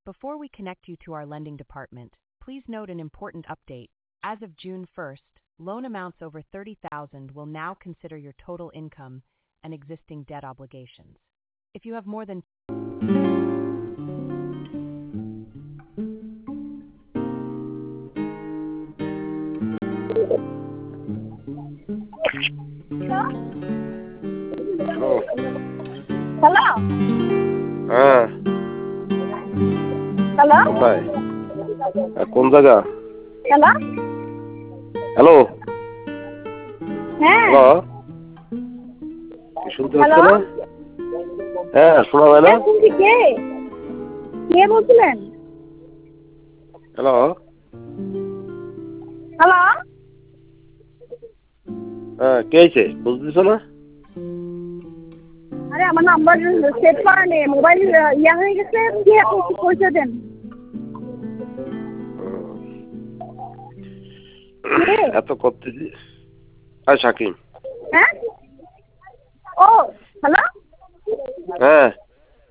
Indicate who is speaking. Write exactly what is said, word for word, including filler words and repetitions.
Speaker 1: Before we connect you to our lending department, please note an important update. As of June first, loan amounts over thirty thousand dollars will now consider your total income and existing debt obligations. If you have more than
Speaker 2: Hello.
Speaker 3: Hello.
Speaker 2: হ্যাঁ
Speaker 3: Hello.
Speaker 2: কোথায়? হ্যাঁ, কোন জায়গা?
Speaker 3: Hello.
Speaker 2: Hello
Speaker 3: হ্যাঁ।
Speaker 2: Hello কি শুনতে পাচ্ছ
Speaker 3: Hello?
Speaker 2: না? হ্যাঁ শোনা যায় না?
Speaker 3: হ্যাঁ, শুনছি। কে কে বলছিলেন?
Speaker 2: Hello
Speaker 3: hello.
Speaker 2: হ্যাঁ কে আইছে বুঝতেছ না?
Speaker 3: আরে আমার নাম্বার সেভ করা নেই, মোবাইল ইয়া হয়ে গেছে। কে আপনি একটু পরিচয় দেন। কে?
Speaker 2: এত করতেছি আর শাকিম।
Speaker 3: হ্যাঁ। ও হ্যালো।
Speaker 2: হ্যাঁ